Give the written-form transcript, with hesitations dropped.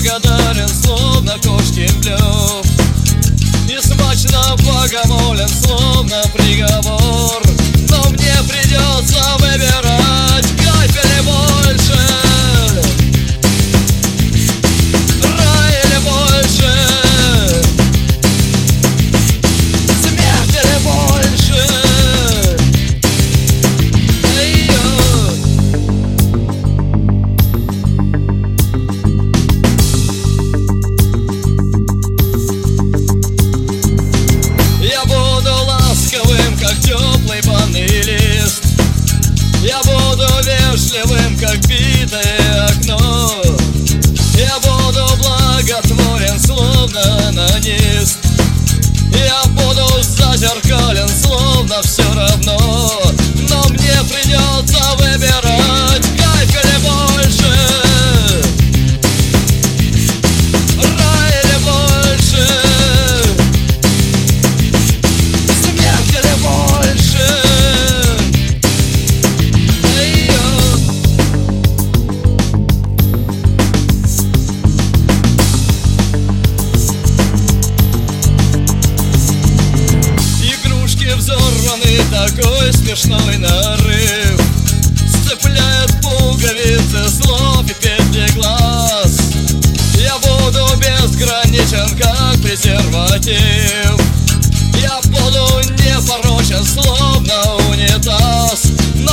благодарен, словно кошкин блюв, и смачно богомолен, словно приговор. Но мне придется выбирать кайф или больше, рай или больше, смерть или больше. Я буду ласковым, как теплый банный лист, я буду вежливым, как битое окно, я буду благотворен, словно анонист, я буду зазеркален, словно все равно. Но мне придется выбирать кайф или больше, рай или больше, смерть или больше. Взорванный такой смешной нарыв, сцепляют пуговицы слов и петли глаз. Я буду безграничен, как презерватив, я буду непорочен, словно унитаз.